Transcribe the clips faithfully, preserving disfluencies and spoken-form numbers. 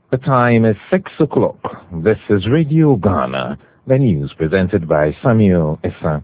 The time is six o'clock. This is Radio Ghana, the news presented by Samuel Issa.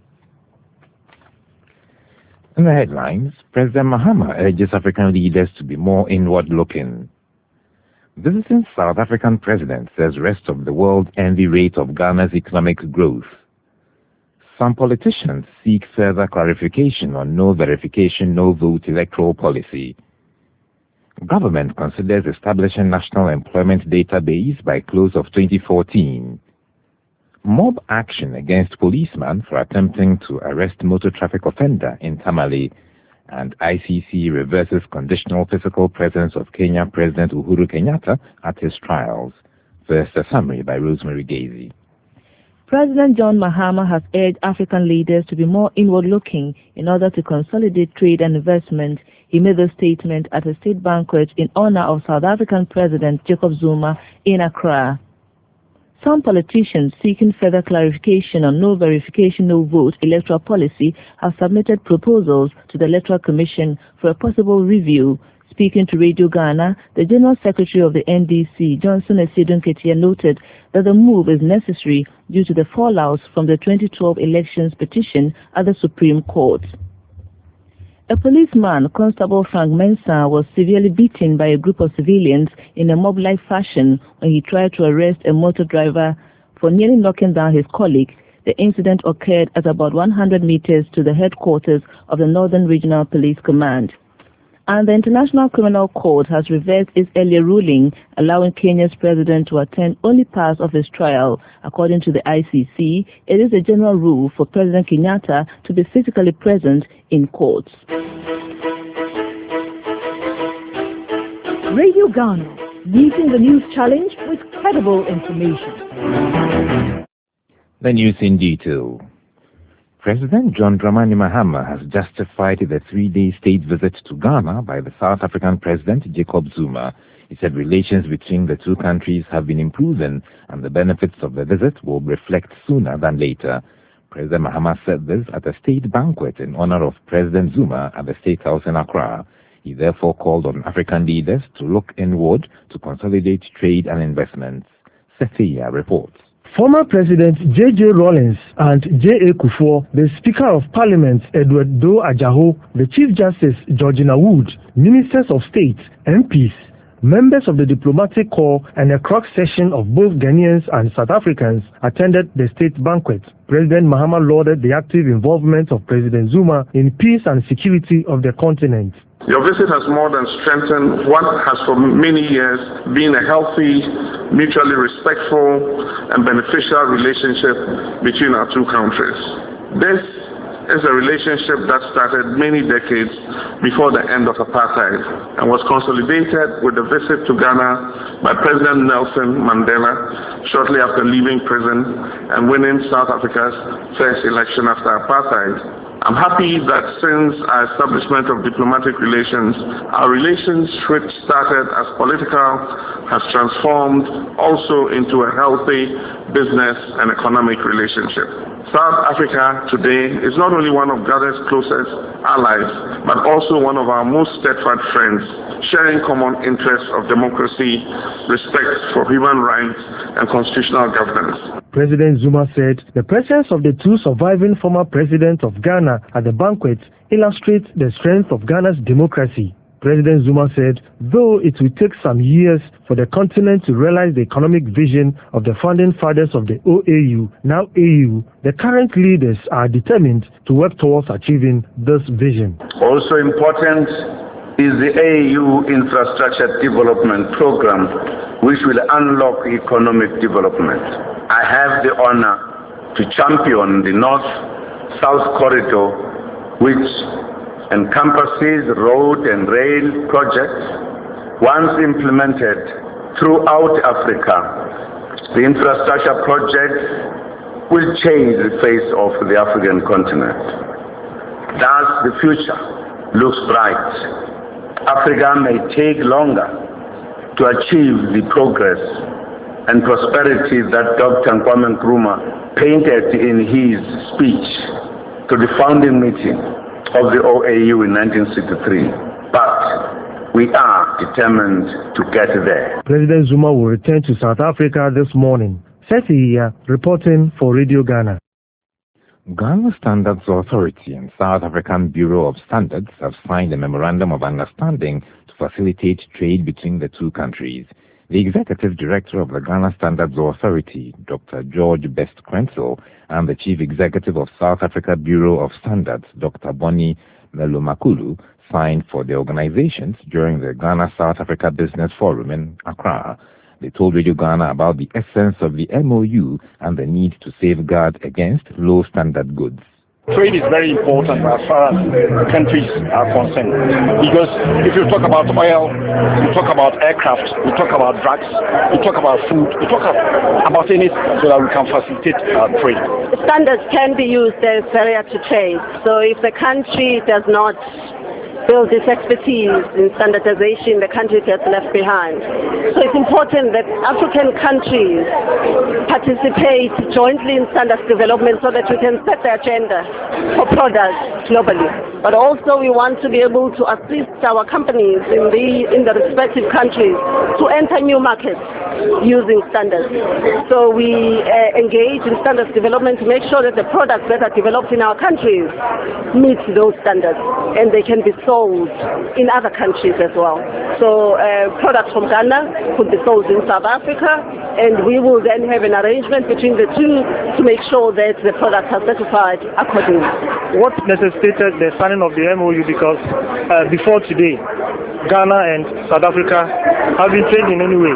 In the headlines, President Mahama urges African leaders to be more inward-looking. Visiting South African president says rest of the world envy rate of Ghana's economic growth. Some politicians seek further clarification on no verification, no vote electoral policy. Government considers establishing national employment database by close of twenty fourteen. Mob action against policeman for attempting to arrest motor traffic offender in Tamale, and I C C reverses conditional physical presence of Kenya President Uhuru Kenyatta at his trials. First, a summary by Rosemary Gazy. President John Mahama has urged African leaders to be more inward-looking in order to consolidate trade and investment. He made the statement at a state banquet in honor of South African President Jacob Zuma in Accra. Some politicians seeking further clarification on no verification, no vote electoral policy have submitted proposals to the Electoral Commission for a possible review. Speaking to Radio Ghana, the General Secretary of the N D C, Johnson Esedun Ketia, noted that the move is necessary due to the fallouts from the twenty twelve elections petition at the Supreme Court. A policeman, Constable Frank Mensah, was severely beaten by a group of civilians in a mob-like fashion when he tried to arrest a motor driver for nearly knocking down his colleague. The incident occurred at about one hundred meters to the headquarters of the Northern Regional Police Command. And the International Criminal Court has reversed its earlier ruling allowing Kenya's president to attend only parts of his trial. According to the I C C, it is a general rule for President Kenyatta to be physically present in courts. Radio Ghana, meeting the news challenge with credible information. The news in detail. President John Dramani Mahama has justified the three-day state visit to Ghana by the South African President Jacob Zuma. He said relations between the two countries have been improving and the benefits of the visit will reflect sooner than later. President Mahama said this at a state banquet in honor of President Zuma at the State House in Accra. He therefore called on African leaders to look inward to consolidate trade and investments. Sethia reports. Former President J J Rawlings and J A Kufuor, the Speaker of Parliament Edward Doe Ajaho, the Chief Justice Georgina Wood, Ministers of State, M Ps, members of the diplomatic corps, and a cross-section of both Ghanaians and South Africans attended the state banquet. President Mahama lauded the active involvement of President Zuma in peace and security of the continent. Your visit has more than strengthened what has for many years been a healthy, mutually respectful and beneficial relationship between our two countries. This is a relationship that started many decades before the end of apartheid and was consolidated with the visit to Ghana by President Nelson Mandela shortly after leaving prison and winning South Africa's first election after apartheid. I'm happy that since our establishment of diplomatic relations, our relations, which started as political, has transformed also into a healthy business and economic relationship. South Africa today is not only one of Ghana's closest allies, but also one of our most steadfast friends, sharing common interests of democracy, respect for human rights, and constitutional governance. President Zuma said the presence of the two surviving former presidents of Ghana at the banquet illustrates the strength of Ghana's democracy. President Zuma said, though it will take some years for the continent to realize the economic vision of the founding fathers of the O A U, now A U, the current leaders are determined to work towards achieving this vision. Also important is the A U Infrastructure Development Program, which will unlock economic development. I have the honor to champion the North-South Corridor, which encompasses road and rail projects. Once implemented throughout Africa, the infrastructure projects will change the face of the African continent. Thus, the future looks bright. Africa may take longer to achieve the progress and prosperity that Doctor Kwame Nkrumah painted in his speech to the founding meeting of the O A U in nineteen sixty-three. But we we are determined to get there. President Zuma will return to South Africa this morning. Setiya reporting for Radio Ghana. Ghana Standards Authority and South African Bureau of Standards have signed a memorandum of understanding to facilitate trade between the two countries. The Executive Director of the Ghana Standards Authority, Doctor George Best Crensel, and the Chief Executive of South Africa Bureau of Standards, Doctor Boni Melomakulu, signed for the organizations during the Ghana-South Africa Business Forum in Accra. They told Radio Ghana about the essence of the M O U and the need to safeguard against low-standard goods. Trade is very important as far as countries are concerned, because if you talk about oil, you talk about aircraft, you talk about drugs, you talk about food, you talk about anything so that we can facilitate our trade. Standards can be used as barrier to trade. So if the country does not build this expertise in standardization, the country gets left behind. So it's important that African countries participate jointly in standards development so that we can set the agenda for products globally. But also we want to be able to assist our companies in the, in the respective countries to enter new markets using standards. So we uh, engage in standards development to make sure that the products that are developed in our countries meet those standards and they can be sold in other countries as well. So uh, products from Ghana could be sold in South Africa, and we will then have an arrangement between the two to make sure that the products are certified accordingly. What necessitated the signing of the M O U? Because uh, before today, Ghana and South Africa have been trading in any way.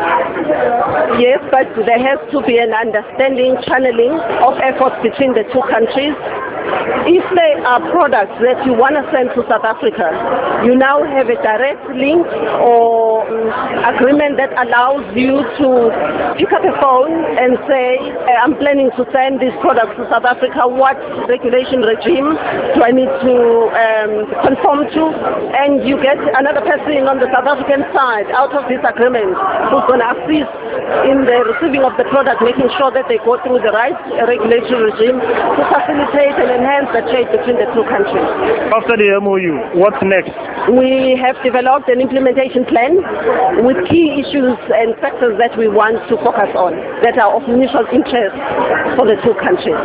Yes, but there has to be an understanding, channeling of efforts between the two countries. If there are products that you want to send to South Africa, you now have a direct link or um, agreement that allows you to pick up a phone and say, I'm planning to send these products to South Africa. What regulation regime do I need to um, conform to? And you get another person on the South African side out of this agreement who's going to assist in the receiving of the product, making sure that they go through the right regulatory regime to facilitate and enhance the trade between the two countries. After the M O U, what's next? We have developed an implementation plan with key issues and sectors that we want to focus on that are of mutual interest for the two countries.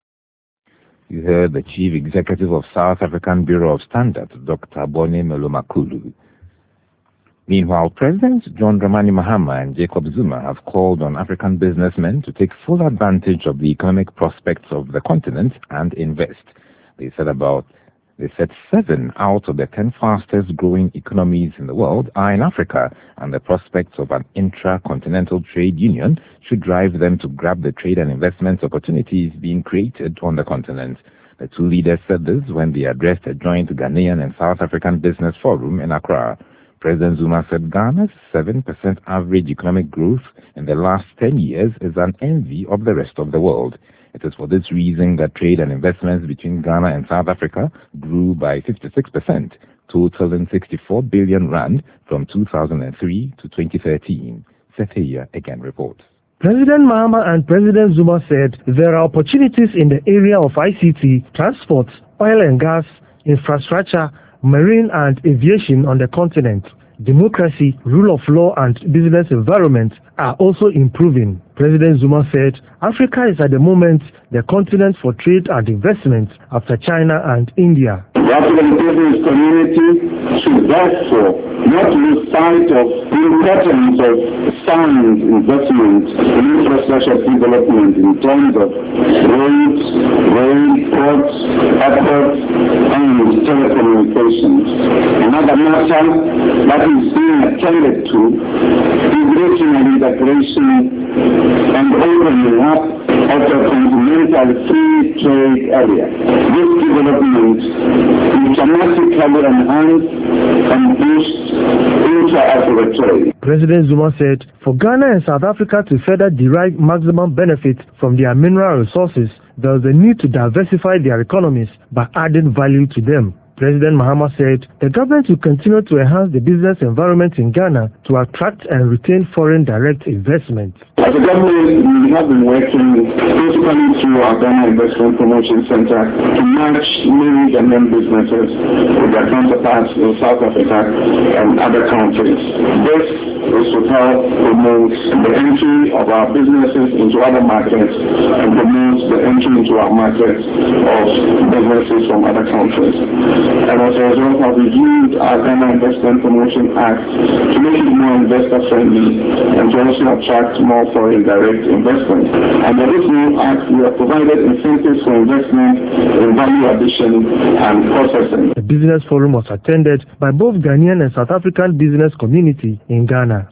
You heard the Chief Executive of South African Bureau of Standards, Doctor Boni Melomakulu. Meanwhile, Presidents John Dramani Mahama and Jacob Zuma have called on African businessmen to take full advantage of the economic prospects of the continent and invest. They said about They said seven out of the ten fastest growing economies in the world are in Africa, and the prospects of an intra-continental trade union should drive them to grab the trade and investment opportunities being created on the continent. The two leaders said this when they addressed a joint Ghanaian and South African business forum in Accra. President Zuma said Ghana's seven percent average economic growth in the last ten years is an envy of the rest of the world. It is for this reason that trade and investments between Ghana and South Africa grew by fifty-six percent, totaling sixty-four billion rand from two thousand three to twenty thirteen. Setiya again reports. President Mahama and President Zuma said there are opportunities in the area of I C T, transport, oil and gas, infrastructure, marine and aviation on the continent. Democracy, rule of law and business environment are also improving. President Zuma said Africa is at the moment the continent for trade and investment after China and India. The African business community should therefore not lose sight of the importance of sound investment in infrastructure development in terms of roads, rail, ports, airports, and telecommunications. Another matter that is being attended to is regional integration and opening up of the continental free trade area. This development will dramatically enhance and boost intra-Africa trade. President Zuma said for Ghana and South Africa to further derive maximum benefit from their mineral resources, there is a need to diversify their economies by adding value to them. President Mahama said the government will continue to enhance the business environment in Ghana to attract and retain foreign direct investment. As a government, we have been working basically through our Ghana Investment Promotion Center to match many Ghanaian businesses with their counterparts in South Africa and other countries. This is to help promote the entry of our businesses into other markets and promote the entry into our markets of businesses from other countries. And as a result, have reviewed our Ghana Investment Promotion Act to make it more investor-friendly and to also attract more foreign direct investment. Under this new act, we have provided incentives for investment in value addition and processing. The business forum was attended by both Ghanaian and South African business community in Ghana.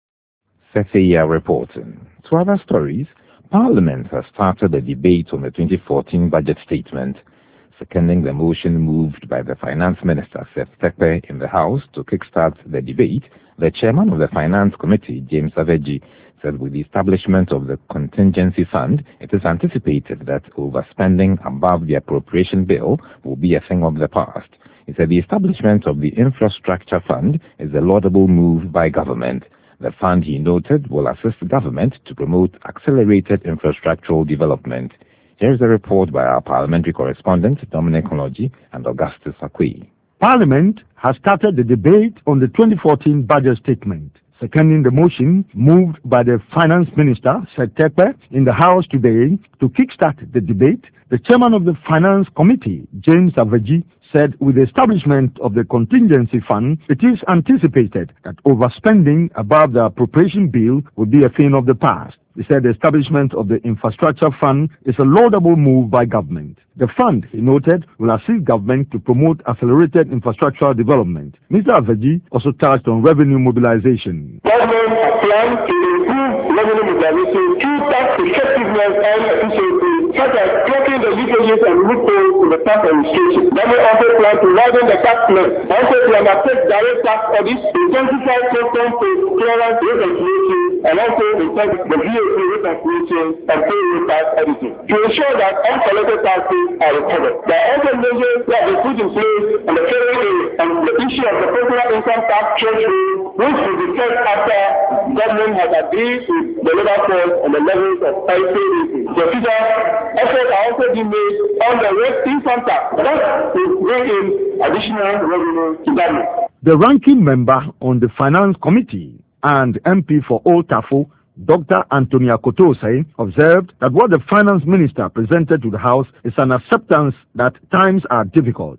Sefeya reporting. To other stories, Parliament has started a debate on the twenty fourteen budget statement, seconding the motion moved by the Finance Minister Seth Terkper in the House to kickstart the debate. The chairman of the Finance Committee, James Savage, said with the establishment of the contingency fund, it is anticipated that overspending above the appropriation bill will be a thing of the past. He said the establishment of the infrastructure fund is a laudable move by government. The fund, he noted, will assist government to promote accelerated infrastructural development. Here is a report by our parliamentary correspondents Dominic Oloji and Augustus Akwe. Parliament has started the debate on the twenty fourteen budget statement. Seconding the motion moved by the Finance Minister, Seth Terkper, in the House today to kickstart the debate, the chairman of the Finance Committee, James Savage, said with the establishment of the contingency fund, it is anticipated that overspending above the appropriation bill will be a thing of the past. He said the establishment of the infrastructure fund is a laudable move by government. The fund, he noted, will assist government to promote accelerated infrastructural development. Mister Aveji also touched on revenue mobilization. Government has planned to improve revenue mobilization through tax effectiveness and efficiency, such as closing the leakages and loopholes in the tax administration. Government also plans to widen the tax length, also to undertake direct tax audits, intensify custom clearance reconciliation, and also intensify the V A T reconciliation and payroll tax auditing to ensure that uncollected taxes are recovered. There are also measures that have been put in place on the federal area and the issue of the personal income tax threshold, which will be set after government has agreed with the labor force on the levels of pay rating. The future efforts are also being made on the rest income tax. That will bring in additional revenue to government. The ranking member on the Finance Committee and M P for Old Tafo, Doctor Antonia Kotose, observed that what the Finance Minister presented to the House is an acceptance that times are difficult.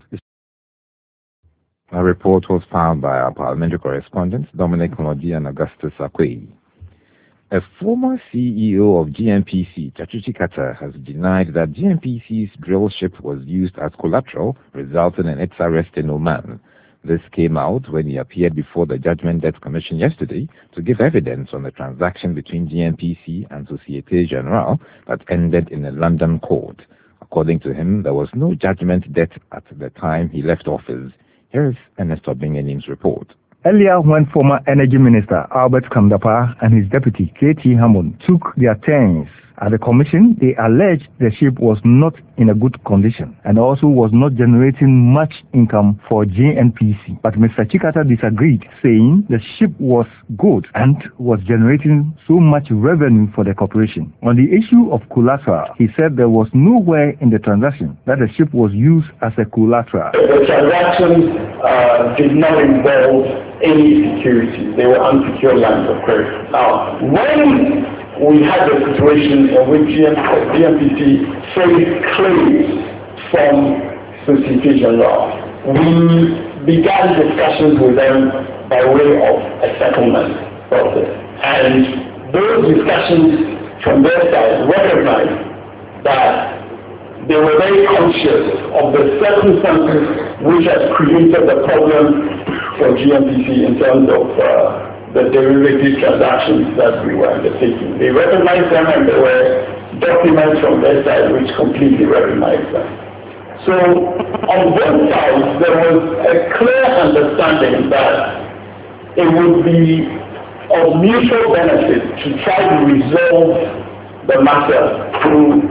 A report was filed by our parliamentary correspondents Dominic Oloji and Augustus Akwe. A former C E O of G N P C, Chachuchi Kata, has denied that G N P C's drill ship was used as collateral, resulting in its arrest in Oman. This came out when he appeared before the Judgment Debt Commission yesterday to give evidence on the transaction between G N P C and Societe Generale that ended in a London court. According to him, there was no judgment debt at the time he left office. Here is Ernest Obingenim's report. Earlier, when former Energy Minister Albert Kamdapa and his deputy K T Hammond took their turns at the commission, they alleged the ship was not in a good condition and also was not generating much income for G N P C. But Mister Chikata disagreed, saying the ship was good and was generating so much revenue for the corporation. On the issue of collateral, he said there was nowhere in the transaction that the ship was used as a collateral. The transaction uh, did not involve any security. They were unsecured lines of credit. Now, when we had the situation in which G N P C faced claims from Societe Generale, we began discussions with them by way of a settlement process. And those discussions from their side recognized that they were very conscious of the circumstances which had created the problem for G N P C in terms of uh, the derivative transactions that we were undertaking. They recognized them, and there were documents from their side which completely recognized them. So on both sides, there was a clear understanding that it would be of mutual benefit to try to resolve the matter through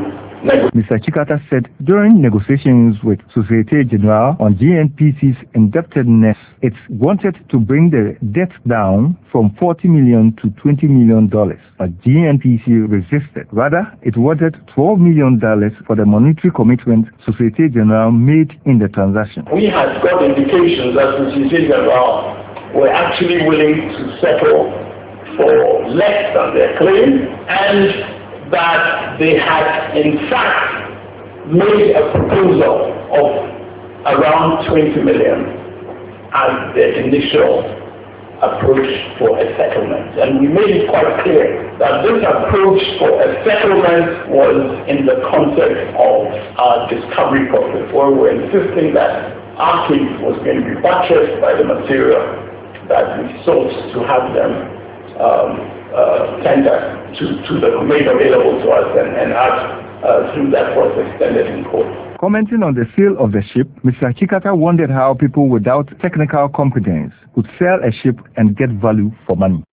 Mister Chikata said during negotiations with Societe Generale on G N P C's indebtedness, it wanted to bring the debt down from forty million dollars to twenty million dollars. But G N P C resisted. Rather, it wanted twelve million dollars for the monetary commitment Societe Generale made in the transaction. We had got indications that Societe Generale were actually willing to settle for less than their claim, and that they had in fact made a proposal of around twenty million as the initial approach for a settlement. And we made it quite clear that this approach for a settlement was in the context of our discovery process, where we were insisting that our case was going to be buttressed by the material that we sought to have them um, Uh, tender to, to the made available to us, and, and us uh, through that process extended in court. Commenting on the sale of the ship, Mister Chikata wondered how people without technical competence could sell a ship and get value for money.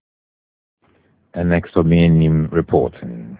And next to me in reporting.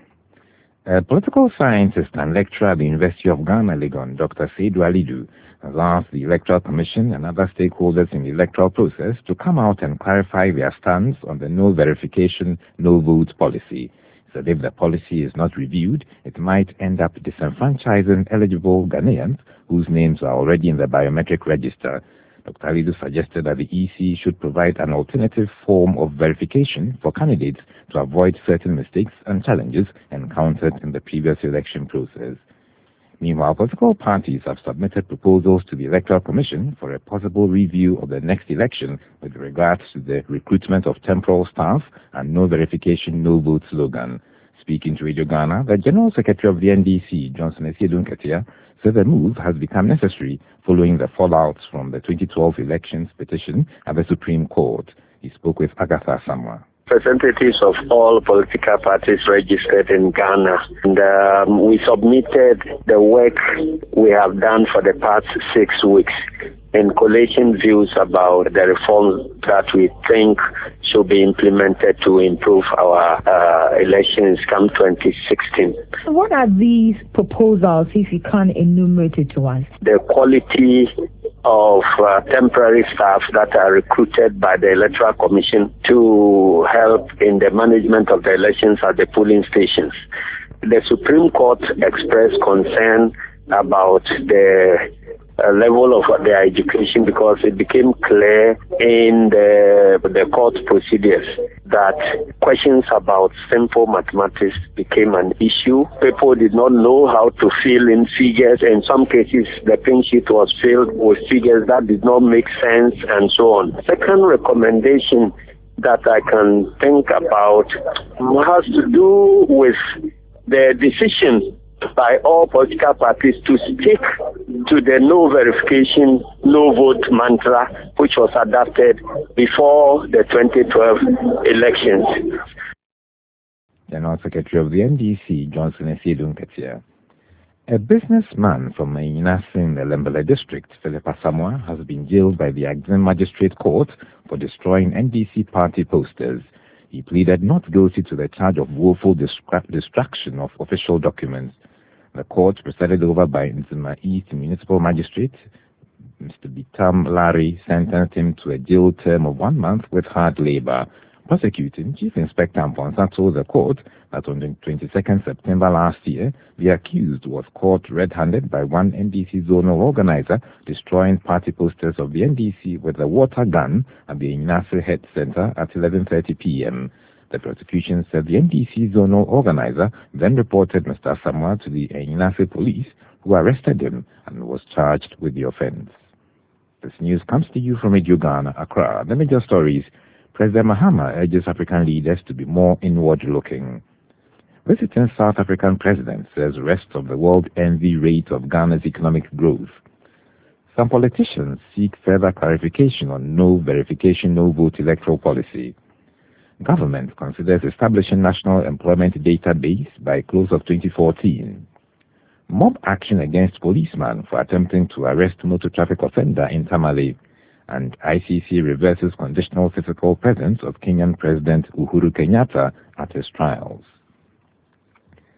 A political scientist and lecturer at the University of Ghana, Legon, Doctor Seydou Alidu, has asked the Electoral Commission and other stakeholders in the electoral process to come out and clarify their stance on the no verification, no vote policy. He said if the policy is not reviewed, it might end up disenfranchising eligible Ghanaians whose names are already in the biometric register. Doctor Alidu suggested that the E C should provide an alternative form of verification for candidates to avoid certain mistakes and challenges encountered in the previous election process. Meanwhile, political parties have submitted proposals to the Electoral Commission for a possible review of the next election with regards to the recruitment of temporal staff and no verification, no vote slogan. Speaking to Radio Ghana, the General Secretary of the N D C, Johnson Esiedun Ketia, said the move has become necessary following the fallouts from the twenty twelve elections petition at the Supreme Court. He spoke with Agatha Samoa. Representatives of all political parties registered in Ghana, and um, we submitted the work we have done for the past six weeks in collating views about the reforms that we think should be implemented to improve our uh, elections come twenty sixteen. What are these proposals, if you can enumerate it to us? The quality of uh, temporary staff that are recruited by the Electoral Commission to help in the management of the elections at the polling stations. The Supreme Court expressed concern about the uh, level of their education because it became clear in the, the court procedures that questions about simple mathematics became an issue. People did not know how to fill in figures. In some cases, the pin sheet was filled with figures that did not make sense and so on. Second recommendation that I can think about has to do with the decision by all political parties to stick to the no verification, no vote mantra, which was adopted before the twenty twelve elections. General Secretary of the N D C, Johnson Esiedun Ketia. A businessman from Enyinase in the Lembele district, Philip Asamoah, has been jailed by the Agden Magistrate Court for destroying N D C party posters. He pleaded not guilty to the charge of willful destruction of official documents. The court, presided over by Nzima East Municipal Magistrate, Mister Bitam Larry, sentenced him to a jail term of one month with hard labor. Prosecuting Chief Inspector Amponsa told the court that on the twenty-second of September last year, the accused was caught red-handed by one N D C zonal organizer destroying party posters of the N D C with a water gun at the Enyinase Head Center at eleven thirty p m The prosecution said the N D C zonal organizer then reported Mister Asamoah to the Enyinase police, who arrested him and was charged with the offense. This news comes to you from Radio Ghana, Accra. The major stories. President Mahama urges African leaders to be more inward-looking. Visiting South African president says rest of the world envy rate of Ghana's economic growth. Some politicians seek further clarification on no verification, no vote electoral policy. Government considers establishing national employment database by close of twenty fourteen. Mob action against policeman for attempting to arrest motor traffic offender in Tamale. And I C C reverses conditional physical presence of Kenyan President Uhuru Kenyatta at his trials.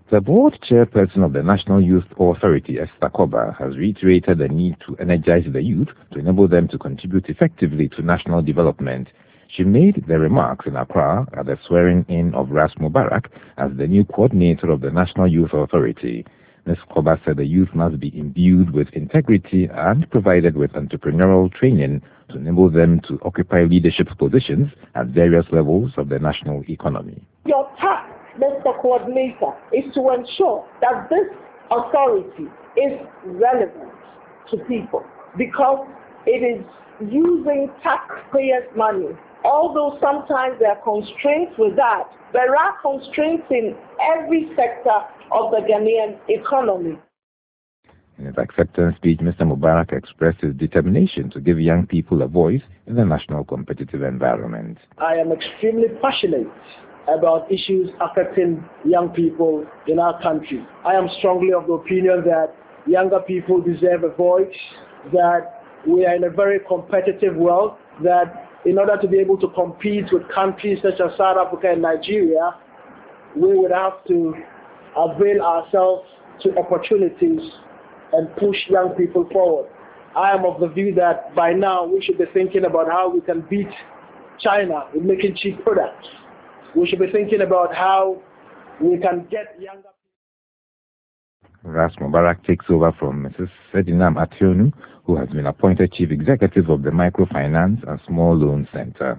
The board chairperson of the National Youth Authority, Esther Koba, has reiterated the need to energize the youth to enable them to contribute effectively to national development. She made the remarks in Accra at the swearing-in of Ras Mubarak as the new coordinator of the National Youth Authority. Miz Koba said the youth must be imbued with integrity and provided with entrepreneurial training to enable them to occupy leadership positions at various levels of the national economy. Your task, Mister Coordinator, is to ensure that this authority is relevant to people because it is using taxpayers' money. Although sometimes there are constraints with that, there are constraints in every sector of the Ghanaian economy. In his acceptance speech, Mister Mubarak expressed his determination to give young people a voice in the national competitive environment. I am extremely passionate about issues affecting young people in our country. I am strongly of the opinion that younger people deserve a voice, that we are in a very competitive world, that in order to be able to compete with countries such as South Africa and Nigeria, we would have to avail ourselves to opportunities and push young people forward. I am of the view that by now we should be thinking about how we can beat China in making cheap products. We should be thinking about how we can get younger people. Ras Mubarak takes over from Missus Sedinam Ationu, who has been appointed Chief Executive of the Microfinance and Small Loan Center.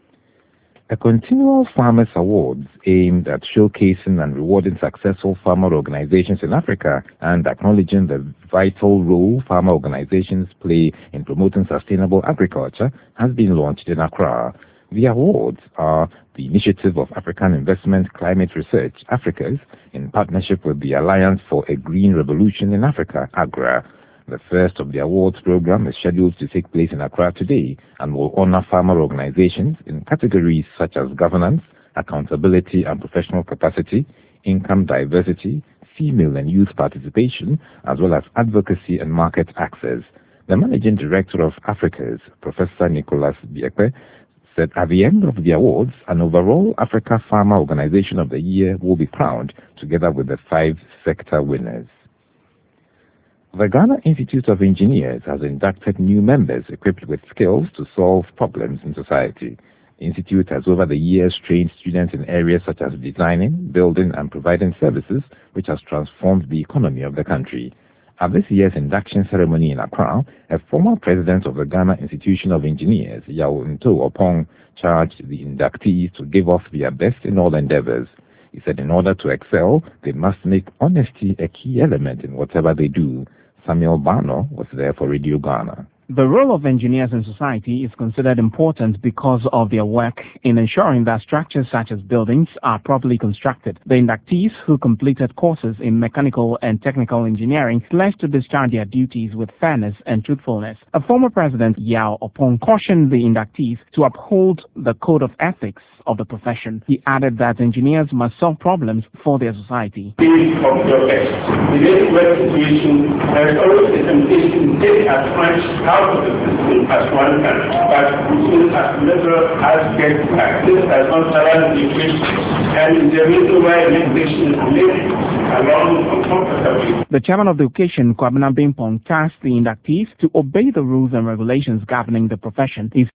A continual Farmers Awards aimed at showcasing and rewarding successful farmer organizations in Africa and acknowledging the vital role farmer organizations play in promoting sustainable agriculture has been launched in Accra. The awards are the initiative of African Investment Climate Research, Africas, in partnership with the Alliance for a Green Revolution in Africa, AGRA. The first of the awards program is scheduled to take place in Accra today and will honor farmer organizations in categories such as governance, accountability and professional capacity, income diversity, female and youth participation, as well as advocacy and market access. The Managing Director of Africas, Professor Nicholas Biekwe, said at the end of the awards, an overall Africa Farmer Organization of the Year will be crowned, together with the five sector winners. The Ghana Institute of Engineers has inducted new members equipped with skills to solve problems in society. The Institute has over the years trained students in areas such as designing, building and providing services, which has transformed the economy of the country. At this year's induction ceremony in Accra, a former president of the Ghana Institution of Engineers, Yao Nto Opong, charged the inductees to give off their best in all endeavors. He said in order to excel, they must make honesty a key element in whatever they do. Samuel Bano was there for Radio Ghana. The role of engineers in society is considered important because of their work in ensuring that structures such as buildings are properly constructed. The inductees who completed courses in mechanical and technical engineering pledged to discharge their duties with fairness and truthfulness. A former president, Yao Opong, cautioned the inductees to uphold the code of ethics of the profession. He added that engineers must solve problems for their society. Of your best. In this work situation, there is always a temptation to take as much out of the system as one can, but we as liberal as get practice as unparalleled education, and the reason why education is linked along uncomfortably. The chairman of the occasion, Kwabena Bimpong, tasked the inductees to obey the rules and regulations governing the profession. He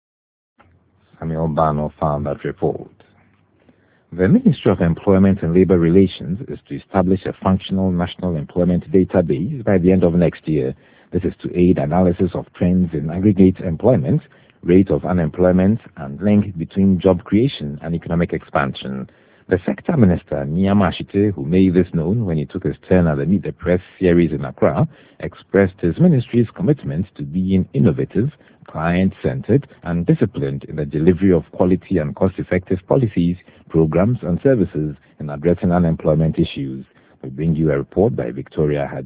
Samuel Bano found that report. The Ministry of Employment and Labour Relations is to establish a functional national employment database by the end of next year. This is to aid analysis of trends in aggregate employment, rate of unemployment, and link between job creation and economic expansion. The sector minister, Niyama Ashite, who made this known when he took his turn at the Meet the Press series in Accra, expressed his ministry's commitment to being innovative, client-centered, and disciplined in the delivery of quality and cost-effective policies, programs, and services in addressing unemployment issues. We bring you a report by Victoria Haji.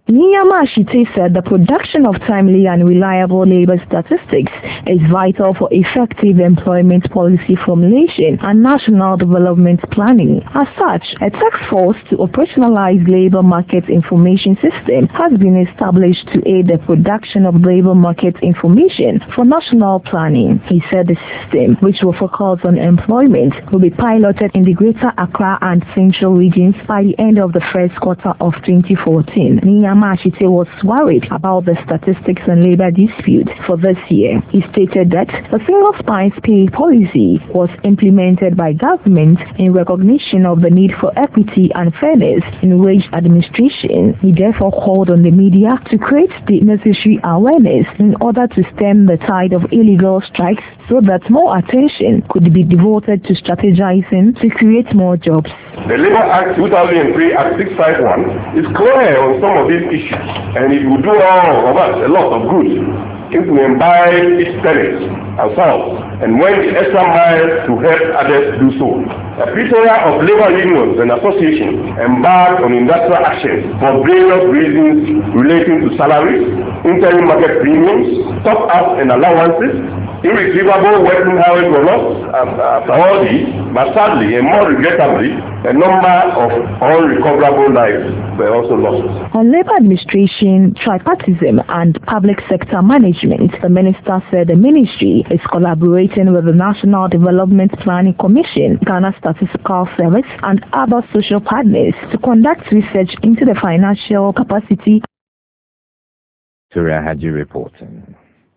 Niyama Ashite said the production of timely and reliable labor statistics is vital for effective employment policy formulation and national development planning. As such, a task force to operationalize labor market information system has been established to aid the production of labor market information for national planning. He said the system, which will focus on employment, will be piloted in the Greater Accra and Central regions by the end of the first quarter of twenty fourteen. Niyama Ashite was worried about the statistics and labor dispute for this year. He stated that the single spine pay policy was implemented by government in recognition of the need for equity and fairness in wage administration. He therefore called on the media to create the necessary awareness in order to stem the tide of illegal strikes so that more attention could be devoted to strategizing to create more jobs. The Labour Act two thousand three, Act six fifty-one, is clear on some of these issues, and it will do all of us a lot of good if we imbibe its tenets ourselves and went the extra mile to help others do so. A plethora of labor unions and associations embarked on industrial actions for various reasons relating to salaries, interim market premiums, top-ups and allowances, irretrievable working hours were lost after all this, but sadly and more regrettably, a number of unrecoverable lives were also lost. On labor administration, tripartism and public sector management, the minister said the ministry is collaborating with the National Development Planning Commission, Ghana Statistical Service and other social partners to conduct research into the financial capacity. Surya Haji reporting.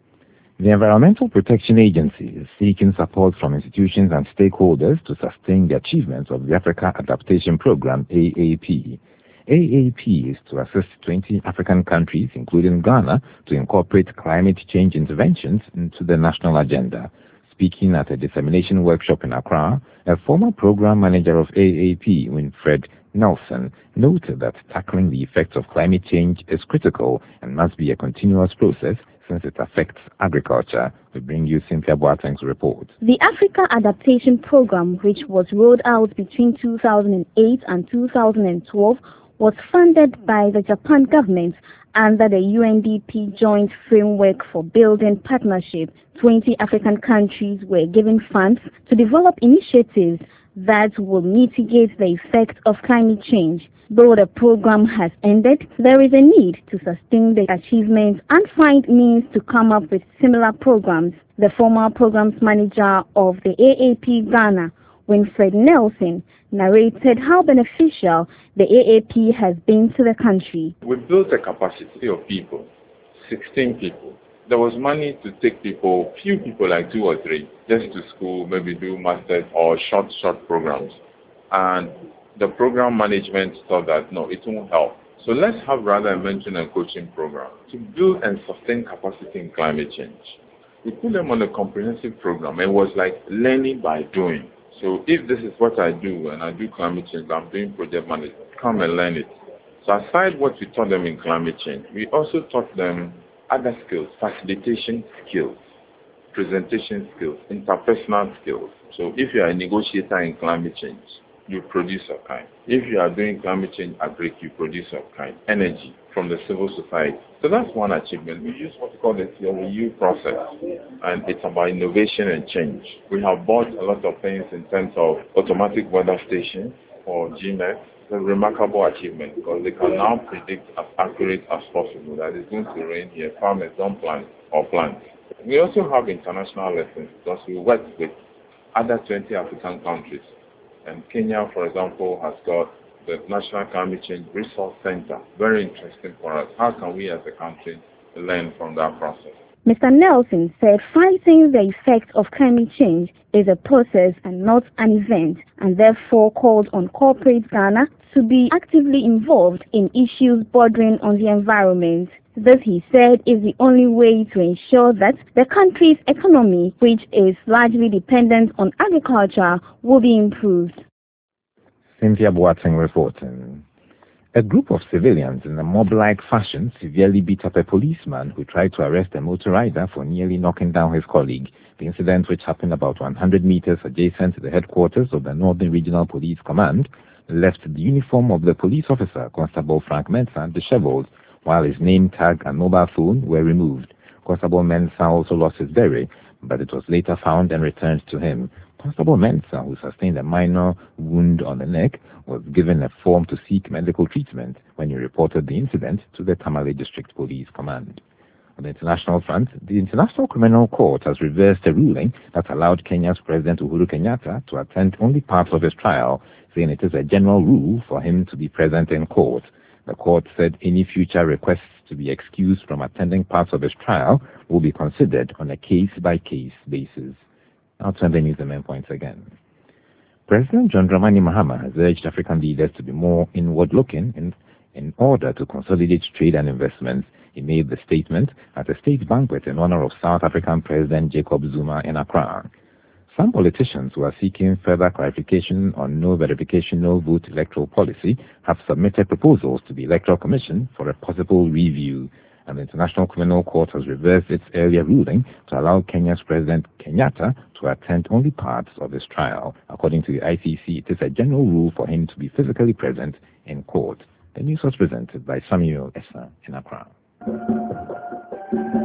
The Environmental Protection Agency is seeking support from institutions and stakeholders to sustain the achievements of the Africa Adaptation Programme, A A P. A A P is to assist twenty African countries, including Ghana, to incorporate climate change interventions into the national agenda. Speaking at a dissemination workshop in Accra, a former program manager of A A P, Winfred Nelson, noted that tackling the effects of climate change is critical and must be a continuous process since it affects agriculture. We bring you Cynthia Boateng's report. The Africa Adaptation Programme, which was rolled out between two thousand eight and two thousand twelve, was funded by the Japan government under the U N D P Joint Framework for Building Partnership. twenty African countries were given funds to develop initiatives that will mitigate the effects of climate change. Though the program has ended, there is a need to sustain the achievements and find means to come up with similar programs. The former programs manager of the A A P Ghana, Winfred Nelson, narrated how beneficial the A A P has been to the country. We built a capacity of people, sixteen people. There was money to take people, few people like two or three, just to school, maybe do masters or short, short programs. And the program management thought that, no, it won't help. So let's have rather a mentoring and coaching program to build and sustain capacity in climate change. We put them on a comprehensive program. It was like learning by doing. So if this is what I do and I do climate change, I'm doing project management, come and learn it. So aside what we taught them in climate change, we also taught them other skills, facilitation skills, presentation skills, interpersonal skills. So if you are a negotiator in climate change, you produce a kind. If you are doing climate change agri, you produce a kind. Energy from the civil society. So that's one achievement. We use what we call the C L U process, and it's about innovation and change. We have bought a lot of things in terms of automatic weather stations for G M E T. It's a remarkable achievement because they can now predict as accurate as possible that it's going to rain here, farmers don't plant or plant. We also have international lessons because we work with other twenty African countries. And Kenya, for example, has got the National Climate Change Resource Center. Very interesting for us. How can we as a country learn from that process? Mister Nelson said fighting the effects of climate change is a process and not an event, and therefore called on corporate Ghana to be actively involved in issues bordering on the environment. This, he said, is the only way to ensure that the country's economy, which is largely dependent on agriculture, will be improved. Cynthia Boateng reporting. A group of civilians in a mob-like fashion severely beat up a policeman who tried to arrest a motor rider for nearly knocking down his colleague. The incident, which happened about one hundred meters adjacent to the headquarters of the Northern Regional Police Command, left the uniform of the police officer, Constable Frank Mensah, disheveled, while his name tag and mobile phone were removed. Constable Mensah also lost his beret, but it was later found and returned to him. Constable Mensah, who sustained a minor wound on the neck, was given a form to seek medical treatment when he reported the incident to the Tamale District Police Command. On the international front, the International Criminal Court has reversed a ruling that allowed Kenya's President Uhuru Kenyatta to attend only parts of his trial, saying it is a general rule for him to be present in court. The court said any future requests to be excused from attending parts of his trial will be considered on a case-by-case basis. I'll turn the news and main points again. President John Dramani Mahama has urged African leaders to be more inward-looking in, in order to consolidate trade and investments. He made the statement at a state banquet in honor of South African President Jacob Zuma in Accra. Some politicians who are seeking further clarification on no verification, no vote electoral policy have submitted proposals to the Electoral Commission for a possible review, and the International Criminal Court has reversed its earlier ruling to allow Kenya's President Kenyatta to attend only parts of his trial. According to the I C C, it is a general rule for him to be physically present in court. The news was presented by Samuel Essa in Accra.